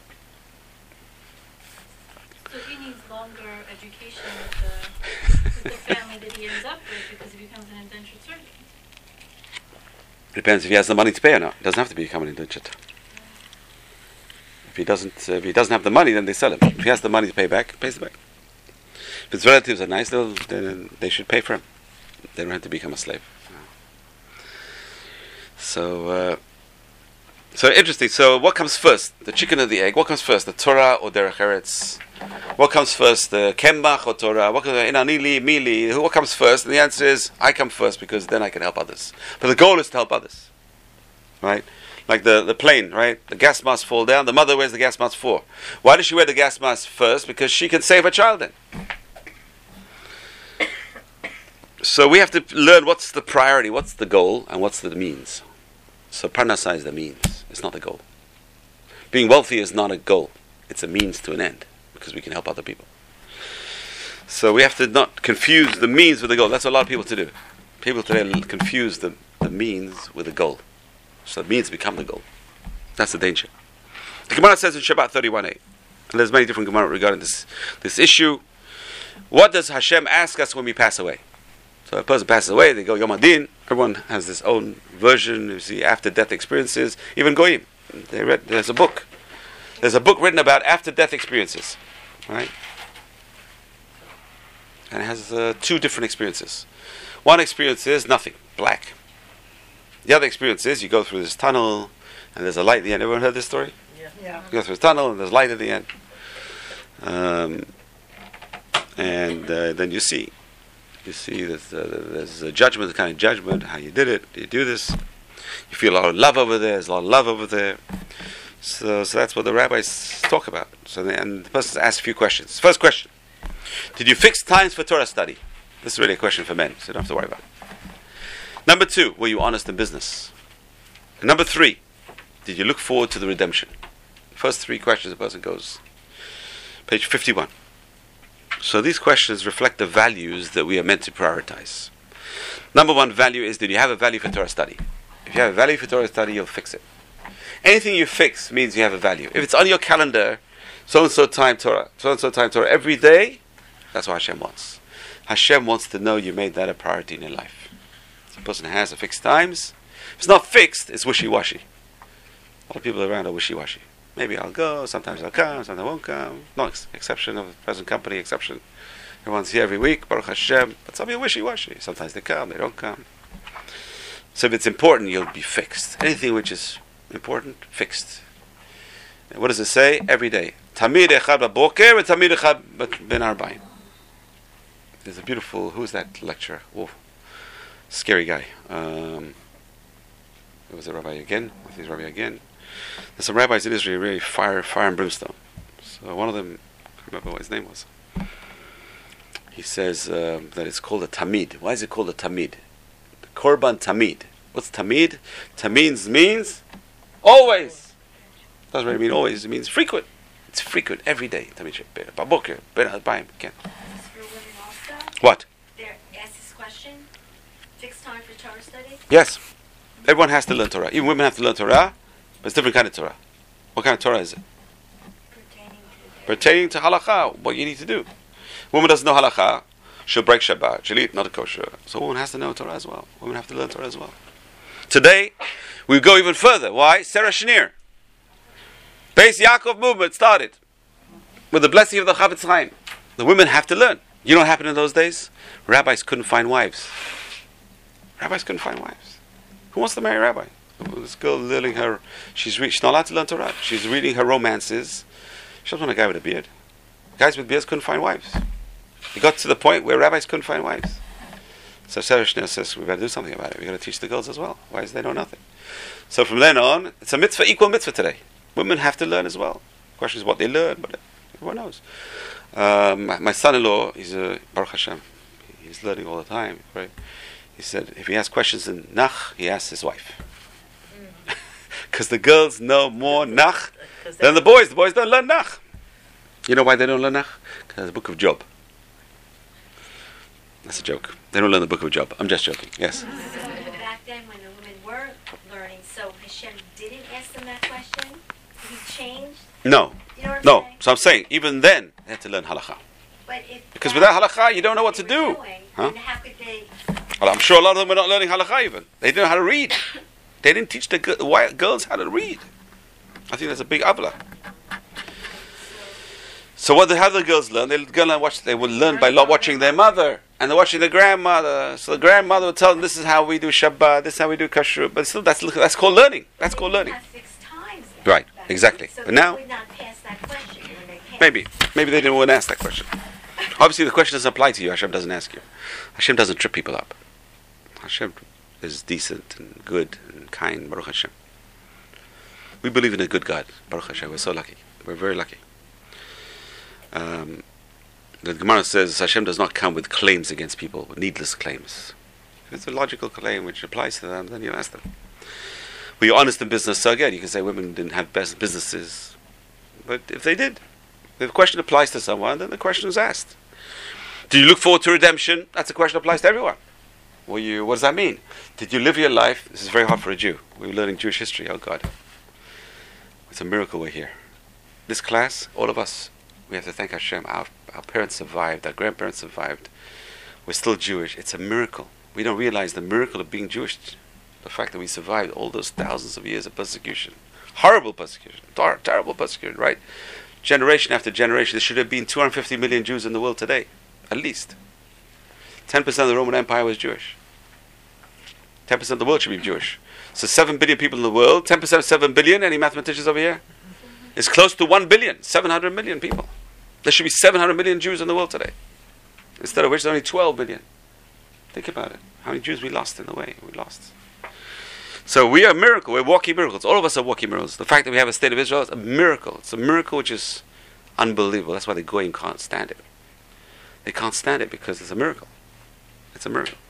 So he needs longer education with the, with the family that he ends up with because he becomes an indentured servant. It depends if he has the money to pay or not. It doesn't have to become an indentured. If he doesn't, uh, if he doesn't have the money, then they sell him. If he has the money to pay back, he pays it back. If his relatives are nice, then they should pay for him. They don't have to become a slave. So, uh, so interesting. So, what comes first? The chicken or the egg? What comes first? The Torah or Derech Eretz? What comes first? The Kembach or Torah? What comes, Inanili, Mili? What comes first? And the answer is, I come first because then I can help others. But the goal is to help others. Right? like the, the plane, right? The gas mask fall down. The mother wears the gas mask for. Why does she wear the gas mask first? Because she can save her child then. So we have to learn what's the priority, what's the goal, and what's the means. So parnasa is the means. It's not the goal. Being wealthy is not a goal. It's a means to an end, because we can help other people. So we have to not confuse the means with the goal. That's what a lot of people to do. People today confuse the, the means with the goal. So the means become the goal. That's the danger. The Gemara says in Shabbat thirty-one a, and there's many different Gemara regarding this, this issue. What does Hashem ask us when we pass away? So a person passes away, they go Yom Adin. Everyone has this own version. You see after-death experiences. Even Goyim, they read. There's a book. There's a book written about after-death experiences, right? And it has uh, two different experiences. One experience is nothing, black. The other experience is you go through this tunnel, and there's a light at the end. Everyone heard this story? Yeah. yeah. You go through this tunnel, and there's light at the end. Um, and uh, then you see. You see there's, uh, there's a judgment, the kind of judgment, how you did it. Do you do this? You feel a lot of love over there. There's a lot of love over there. So, so that's what the rabbis talk about. So, they, and the person asks a few questions. First question: did you fix times for Torah study? This is really a question for men, so you don't have to worry about it. Number two: were you honest in business? And number three: did you look forward to the redemption? First three questions, the person goes. Page fifty-one. So these questions reflect the values that we are meant to prioritize. Number one value is: did you have a value for Torah study? If you have a value for Torah study, you'll fix it. Anything you fix means you have a value. If it's on your calendar, so and so time Torah, so and so time Torah every day, that's what Hashem wants. Hashem wants to know you made that a priority in your life. So a person has a fixed times. If it's not fixed, it's wishy-washy. A lot of people around are wishy-washy. Maybe I'll go, sometimes I'll come, sometimes I won't come. No ex- exception of the present company, exception. Everyone's here every week, Baruch Hashem. But some are wishy-washy. Sometimes they come, they don't come. So if it's important, you'll be fixed. Anything which is important, fixed. And what does it say? Every day. Tamid echad b'boker and tamid echad ben arba'im. There's a beautiful, who's that lecturer? Whoa. Scary guy. Um, was it Rabbi again? I think it's Rabbi again. There's some rabbis in Israel really fire, fire and brimstone. So one of them, I can't remember what his name was. He says um, that it's called a tamid. Why is it called a tamid? The korban tamid. What's tamid? Tamid means always. Doesn't really mean always. It means frequent. It's frequent every day. Tamid b'boker, ben arba'im. Again. For women also? What? They're asked this question. Fixed time for Torah study? Yes. Everyone has to learn Torah. Even women have to learn Torah. But it's a different kind of Torah. What kind of Torah is it? Pertaining to, Pertaining to halakha, what you need to do. Woman doesn't know halakha, she'll break Shabbat, she'll eat not a kosher. So a woman has to know Torah as well. Women have to learn Torah as well. Today, we go even further. Why? Sarah Shnir. Beis Yaakov movement started with the blessing of the Chavetz Chaim. The women have to learn. You know what happened in those days? Rabbis couldn't find wives. Rabbis couldn't find wives. Who wants to marry a rabbi? This girl learning her, she's, re- she's not allowed to learn Torah. She's reading her romances. She doesn't want a guy with a beard. Guys with beards couldn't find wives. It got to the point where rabbis couldn't find wives. So Sarah Shnir says, we've got to do something about it. We've got to teach the girls as well. Why is they know nothing? So from then on, it's a mitzvah, equal mitzvah today. Women have to learn as well. The question is what they learn, but everyone knows. Um, my, my son-in-law, he's a Baruch Hashem. He's learning all the time, right? He said, if he has questions in Nach, he asks his wife. Because the girls know more Nach than the boys. The boys don't learn Nach. You know why they don't learn Nach? Because the book of Job. That's a joke. They don't learn the book of Job. I'm just joking. Yes? So back then when the women were learning, so Hashem didn't ask them that question? He changed? No. You know what I'm No. saying? So I'm saying, even then, they had to learn halakha. But if Because that's without halakha, you don't know what to they were do. doing, Huh? then how could they... Well, I'm sure a lot of them were not learning halakha even. They didn't know how to read. They didn't teach the gi- white girls how to read. I think that's a big avla. So what? How do the girls learn? They go and watch. They would learn by lo- watching their mother, and they're watching their grandmother. So the grandmother would tell them, "This is how we do Shabbat. This is how we do kashrut." But still, that's that's called learning. That's called learning. Have fixed times then. Right. Exactly. So But they now, would not pass that question when they passed. maybe, maybe they didn't want to ask that question. Obviously, the question doesn't apply to you. Hashem doesn't ask you. Hashem doesn't trip people up. Hashem is decent and good and kind. Baruch Hashem. We believe in a good God. Baruch Hashem. We're so lucky. We're very lucky. Um, the Gemara says Hashem does not come with claims against people, with needless claims. If it's a logical claim which applies to them, then you ask them. We're honest in business, so again, you can say women didn't have best businesses. But if they did, if the question applies to someone, then the question is asked. Do you look forward to redemption? That's a question that applies to everyone. Well, you, what does that mean? Did you live your life? This is very hard for a Jew. We're learning Jewish history. Oh God. It's a miracle we're here. This class, all of us, we have to thank Hashem. Our, our parents survived. Our grandparents survived. We're still Jewish. It's a miracle. We don't realize the miracle of being Jewish. The fact that we survived all those thousands of years of persecution. Horrible persecution. Ter- terrible persecution, right? Generation after generation. There should have been two hundred fifty million Jews in the world today. At least. ten percent of the Roman Empire was Jewish. ten percent of the world should be Jewish. So seven billion people in the world. ten percent of seven billion. Any mathematicians over here? It's close to one billion. seven hundred million people. There should be seven hundred million Jews in the world today. Instead of which there's only twelve billion. Think about it. How many Jews we lost in the way? We lost. So we are a miracle. We're walking miracles. All of us are walking miracles. The fact that we have a state of Israel is a miracle. It's a miracle which is unbelievable. That's why the Goyim can't stand it. They can't stand it because it's a miracle. It's a miracle.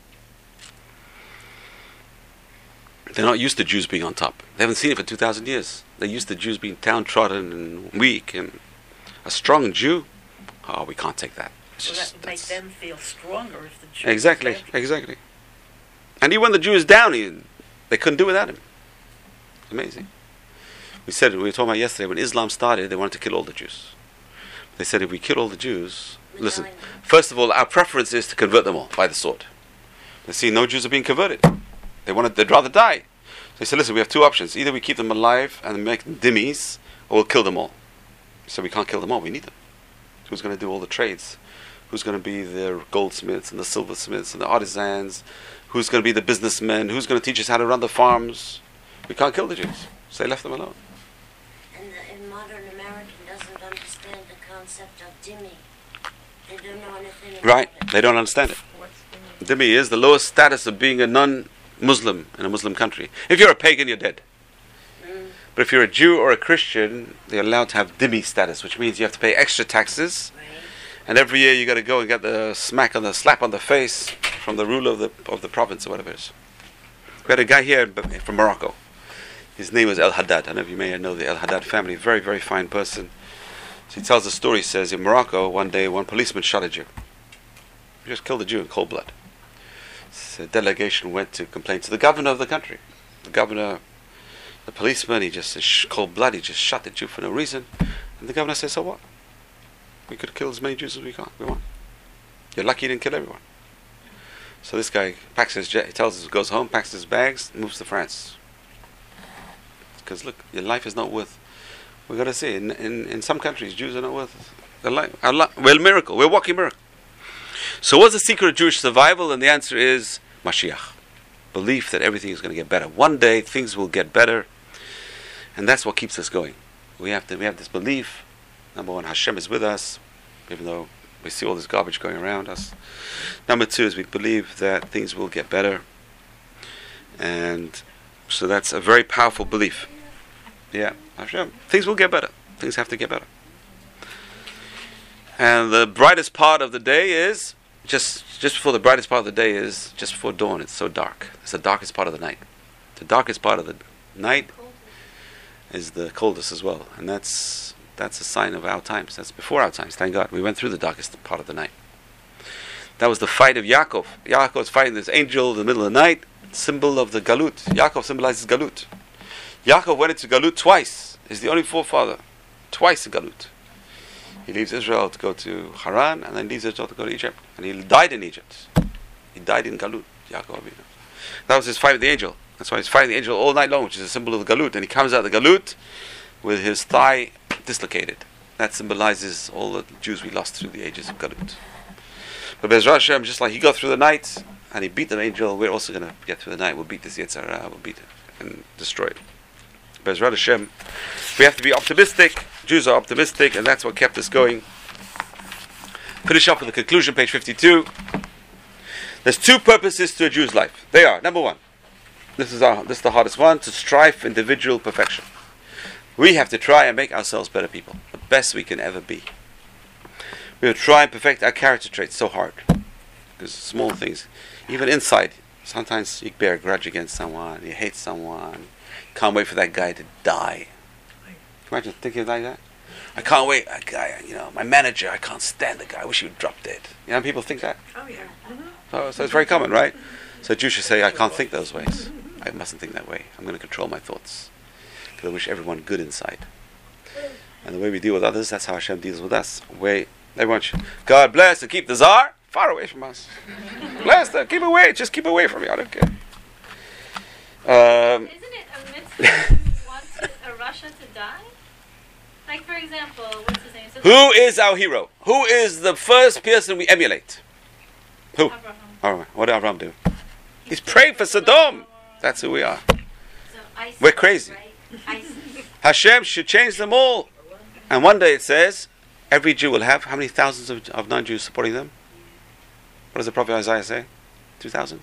They're not used to Jews being on top. They haven't seen it for two thousand years. They're used to Jews being downtrodden and weak. And a strong Jew, oh, we can't take that. It's Well, just, that would make that's- them feel stronger if the Jews Exactly, said- exactly. And even when the Jew is down, he, they couldn't do without him. Amazing. We said, we were talking about yesterday, when Islam started, they wanted to kill all the Jews. They said, if we kill all the Jews, listen, first of all, our preference is to convert them all by the sword. They see no Jews are being converted. They wanted, they'd rather die. So they said, listen, we have two options. Either we keep them alive and make them dhimmis, or we'll kill them all. So we can't kill them all, we need them. Who's going to do all the trades? Who's going to be the goldsmiths and the silversmiths and the artisans? Who's going to be the businessmen? Who's going to teach us how to run the farms? We can't kill the Jews. So they left them alone. And the and modern American doesn't understand the concept of dhimmi. They don't know anything about Right? it. They don't understand it. What's the Dhimmi is the lowest status of being a non-Muslim in a Muslim country. If you're a pagan, you're dead. Mm. But if you're a Jew or a Christian, they're allowed to have dhimmi status, which means you have to pay extra taxes. Right. And every year you got to go and get the smack on the slap on the face from the ruler of the of the province or whatever it is. We had a guy here from Morocco. His name was El Haddad. I don't know if you may know the El Haddad family. Very, very fine person. So he tells the story. He says in Morocco, one day one policeman shot a Jew. He just killed a Jew in cold blood. So a delegation went to complain to the governor of the country. The governor, the policeman, he just says cold blood. He just shot the Jew for no reason. And the governor says, so what? We could kill as many Jews as we can. We want. You're lucky you didn't kill everyone. So this guy packs his jet. He tells us, goes home, packs his bags, moves to France. Because look, your life is not worth. We got to say, in, in in some countries, Jews are not worth their life. Our li- we're a miracle. We're a walking miracle. So, what's the secret of Jewish survival? And the answer is Mashiach. Belief that everything is going to get better. One day things will get better, and that's what keeps us going. We have to. We have this belief. Number one, Hashem is with us, even though we see all this garbage going around us. Number two is we believe that things will get better. And so that's a very powerful belief. Yeah, Hashem. Things will get better. Things have to get better. And the brightest part of the day is, just just before the brightest part of the day is, just before dawn, it's so dark. It's the darkest part of the night. The darkest part of the night is the coldest as well. And that's That's a sign of our times. That's before our times. Thank God. We went through the darkest part of the night. That was the fight of Yaakov. Yaakov was fighting this angel in the middle of the night, symbol of the Galut. Yaakov symbolizes Galut. Yaakov went into Galut twice. He's the only forefather. Twice in Galut. He leaves Israel to go to Haran, and then leaves Israel to go to Egypt. And he died in Egypt. He died in Galut. Yaakov. That was his fight with the angel. That's why he's fighting the angel all night long, which is a symbol of the Galut. And he comes out of the Galut with his thigh dislocated. That symbolizes all the Jews we lost through the ages of Galut. But Bezrat Hashem, just like he got through the night and he beat the angel, we're also going to get through the night. We'll beat this Yetzer Hara, we'll beat it and destroy it. Bezrat Hashem, we have to be optimistic. Jews are optimistic, and that's what kept us going. Finish up with the conclusion, page fifty-two. There's two purposes to a Jew's life. They are, number one, this is our, this is the hardest one, to strive for individual perfection. We have to try and make ourselves better people, the best we can ever be. We have to try and perfect our character traits so hard. Because small things, even inside, sometimes you bear a grudge against someone, you hate someone, can't wait for that guy to die. Imagine thinking like that. I can't wait, that guy, you know, my manager, I can't stand the guy, I wish he would drop dead. You know, people think that. Oh, yeah. So, so it's very common, right? So Jews should say, I can't think those ways. I mustn't think that way. I'm going to control my thoughts. Because I wish everyone good inside. And the way we deal with others, that's how Hashem deals with us. Way everyone should, God bless and keep the Tsar far away from us. Bless them, keep away, just keep away from me, I don't care. Um, Isn't it a mitzvah to want to, a Russia to die? Like, for example, what's his name? So who is our hero? Who is the first person we emulate? Who? Abraham. Abraham. What did Abraham do? He's praying for Sodom. That's who we are. So ISIS, We're crazy. right? ISIS. Hashem should change them all. And one day it says, every Jew will have how many thousands of, of non-Jews supporting them? What does the prophet Isaiah say? Two thousand?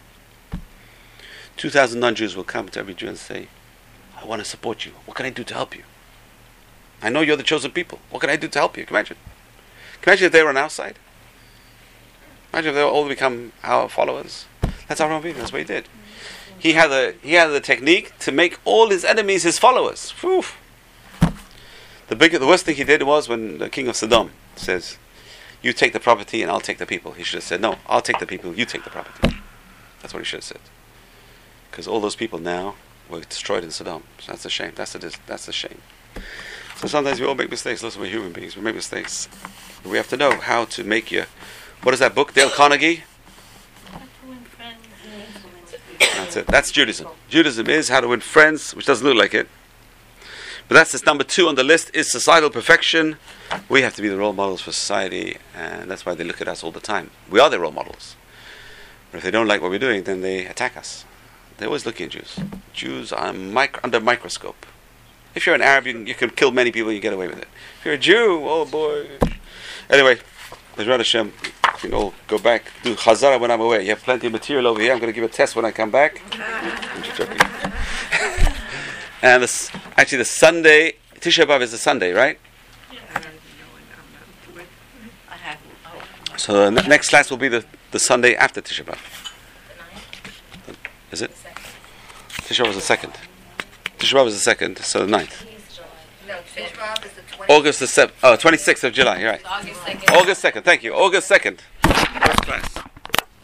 Two thousand non-Jews will come to every Jew and say, I want to support you. What can I do to help you? I know you're the chosen people. What can I do to help you? Can you imagine? Can you imagine if they were on our side? Imagine if they all become our followers. That's Avraham Avinu. That's what he did. He had the he had the technique to make all his enemies his followers. Whew. The big, the worst thing he did was when the king of Sodom says, "You take the property and I'll take the people." He should have said, "No, I'll take the people. You take the property." That's what he should have said. Because all those people now were destroyed in Sodom. So that's a shame. That's a that's a shame. So sometimes we all make mistakes. Listen, we're human beings. We make mistakes. But we have to know how to make your. What is that book? Dale Carnegie. How to win friends. That's it. That's Judaism. Judaism is how to win friends, which doesn't look like it. But that's this number two on the list is societal perfection. We have to be the role models for society, and that's why they look at us all the time. We are their role models. But if they don't like what we're doing, then they attack us. They're always looking at Jews. Jews are mic- under microscope. If you're an Arab, you can, you can kill many people and you get away with it. If you're a Jew, oh boy. Anyway, Bezrat Hashem, you can all go back, do Chazara when I'm away. You have plenty of material over here. I'm going to give a test when I come back. I'm just joking. And this, actually the Sunday, Tisha B'Av is the Sunday, right? I don't even know when I'm not to it. I have, oh, So the next class will be the, the Sunday after Tisha B'Av. Is it? Tisha B'Av was the second. Tisha B'Av was the second, so the ninth. No, Tisha B'Av is the twentieth. August the seventh, oh, twenty-sixth of July, you're right. August second. August second, thank you. August second. First class.